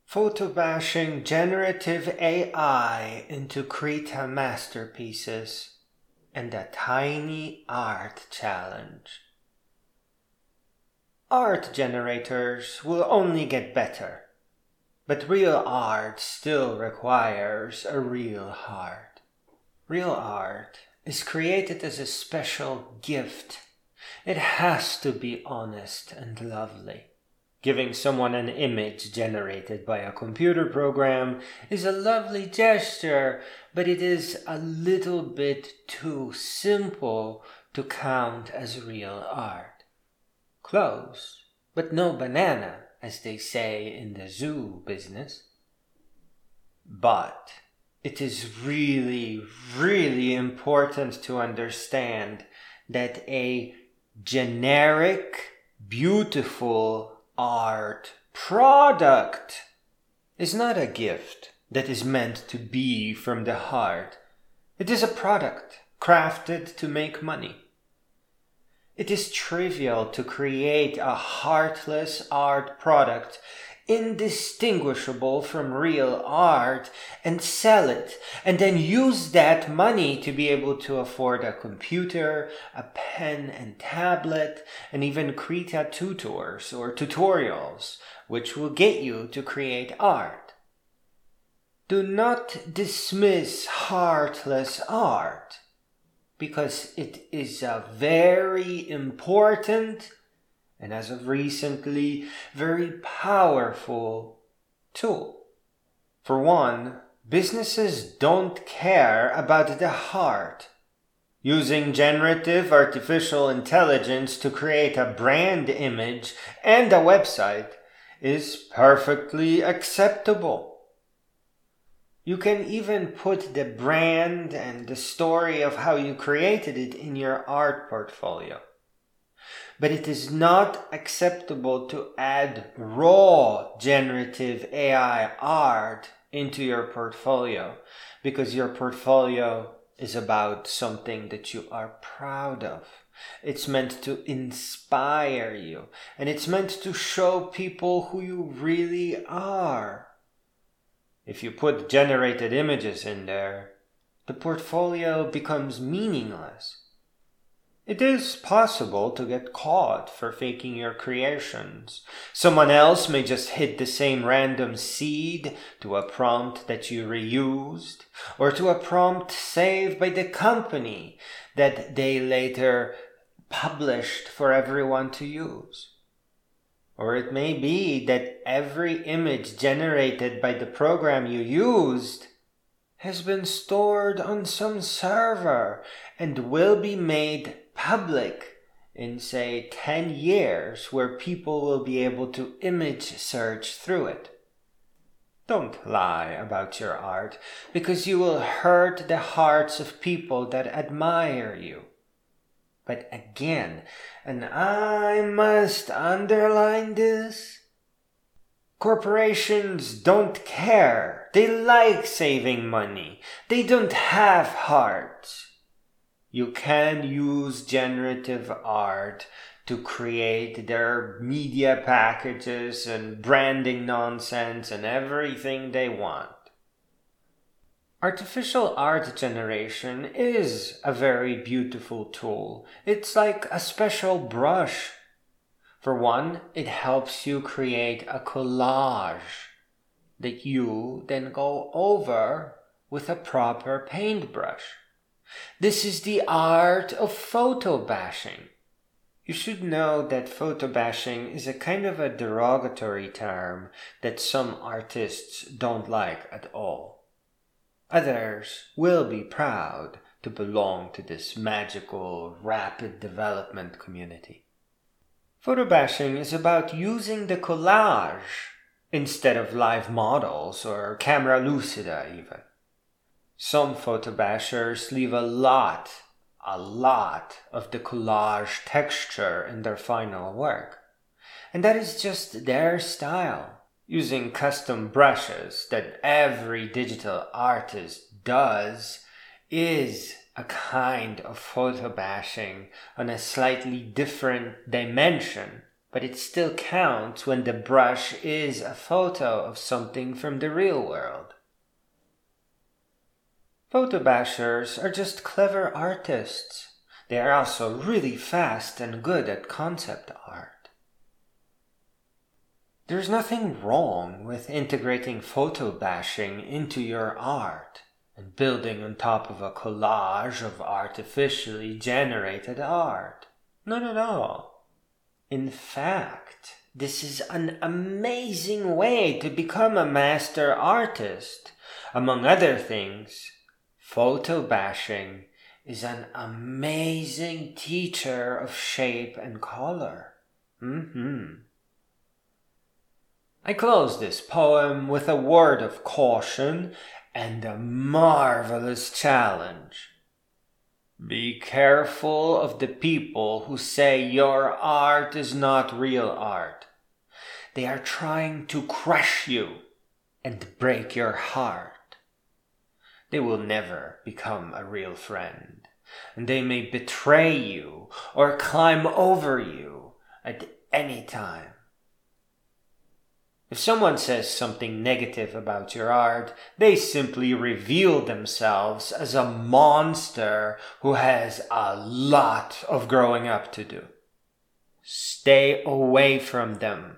Photobashing generative AI into Krita masterpieces and a tiny art challenge. Art generators will only get better, but real art still requires a real heart. Real art is created as a special gift. It has to be honest and lovely. Giving someone an image generated by a computer program is a lovely gesture, but it is a little bit too simple to count as real art. Close, but no banana, as they say in the zoo business. But it is really, really important to understand that a generic, beautiful art product is not a gift that is meant to be from the heart. It is a product crafted to make money. It is trivial to create a heartless art product indistinguishable from real art and sell it, and then use that money to be able to afford a computer, a pen and tablet, and even Krita tutors or tutorials, which will get you to create art. Do not dismiss heartless art, because it is a very important and as of recently, very powerful tool. For one, businesses don't care about the heart. Using generative artificial intelligence to create a brand image and a website is perfectly acceptable. You can even put the brand and the story of how you created it in your art portfolio. But it is not acceptable to add raw generative AI art into your portfolio, because your portfolio is about something that you are proud of. It's meant to inspire you, and it's meant to show people who you really are. If you put generated images in there, the portfolio becomes meaningless. It is possible to get caught for faking your creations. Someone else may just hit the same random seed to a prompt that you reused, or to a prompt saved by the company that they later published for everyone to use. Or it may be that every image generated by the program you used has been stored on some server and will be made public in, say, 10 years, where people will be able to image search through it. Don't lie about your art, because you will hurt the hearts of people that admire you. But again, and I must underline this, corporations don't care. They like saving money. They don't have hearts. You can use generative art to create their media packages and branding nonsense and everything they want. Artificial art generation is a very beautiful tool. It's like a special brush. For one, it helps you create a collage that you then go over with a proper paintbrush. This is the art of photobashing. You should know that photobashing is a kind of a derogatory term that some artists don't like at all. Others will be proud to belong to this magical, rapid development community. Photobashing is about using the collage instead of live models or camera lucida even. Some photobashers leave a lot of the collage texture in their final work. And that is just their style, using custom brushes that every digital artist does is a kind of photobashing on a slightly different dimension but it still counts when the brush is a photo of something from the real world. Photo bashers are just clever artists. They are also really fast and good at concept art. There's nothing wrong with integrating photo bashing into your art and building on top of a collage of artificially generated art. Not at all. In fact, this is an amazing way to become a master artist. Among other things, photo bashing is an amazing teacher of shape and color. I close this poem with a word of caution and a marvelous challenge. Be careful of the people who say your art is not real art. They are trying to crush you and break your heart. They will never become a real friend, and they may betray you or climb over you at any time. If someone says something negative about your art, they simply reveal themselves as a monster who has a lot of growing up to do. Stay away from them.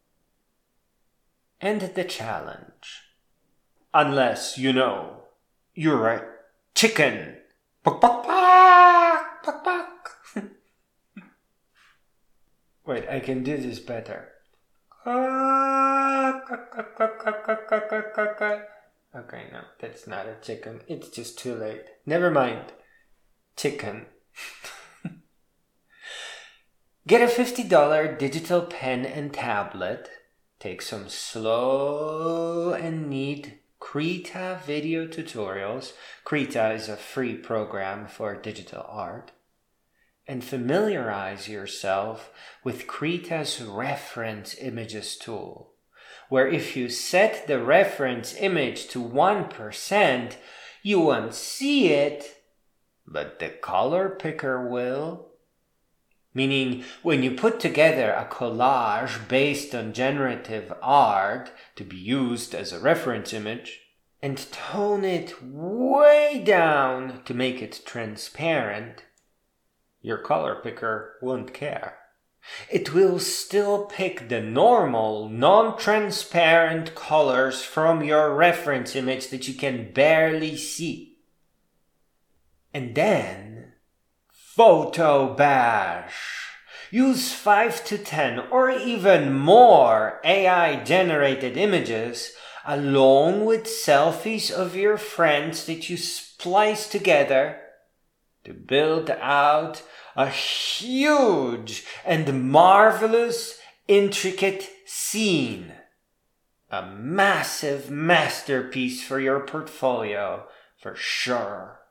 And the challenge. Unless, you're a chicken. Bok, bok, bok, bok, bok. Wait, I can do this better. Okay, no, that's not a chicken. It's just too late. Never mind. Chicken. Get a $50 digital pen and tablet. Take some slow and neat Krita video tutorials. Krita is a free program for digital art. And familiarize yourself with Krita's reference images tool, where if you set the reference image to 1%, you won't see it, but the color picker will. Meaning, when you put together a collage based on generative art to be used as a reference image, and tone it way down to make it transparent, your color picker won't care. It will still pick the normal, non-transparent colors from your reference image that you can barely see. And then, photo bash. Use 5 to 10 or even more AI-generated images along with selfies of your friends that you splice together to build out a huge and marvelous, intricate scene. A massive masterpiece for your portfolio, for sure.